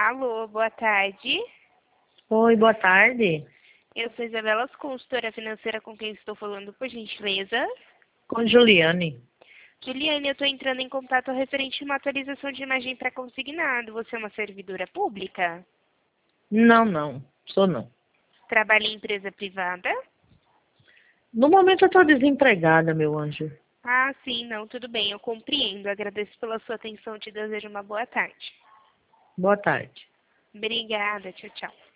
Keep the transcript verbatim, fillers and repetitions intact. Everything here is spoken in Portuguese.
Alô, boa tarde. Oi, boa tarde. Eu sou Isabela, consultora financeira com quem estou falando, por gentileza. Com Juliane. Juliane, eu estou entrando em contato referente a uma atualização de imagem pré-consignado. Você é uma servidora pública? Não, não. Sou não. Trabalha em empresa privada? No momento eu estou desempregada, meu anjo. Ah, sim, não, tudo bem, eu compreendo. Agradeço pela sua atenção, te desejo uma boa tarde. Boa tarde. Obrigada, tchau, tchau.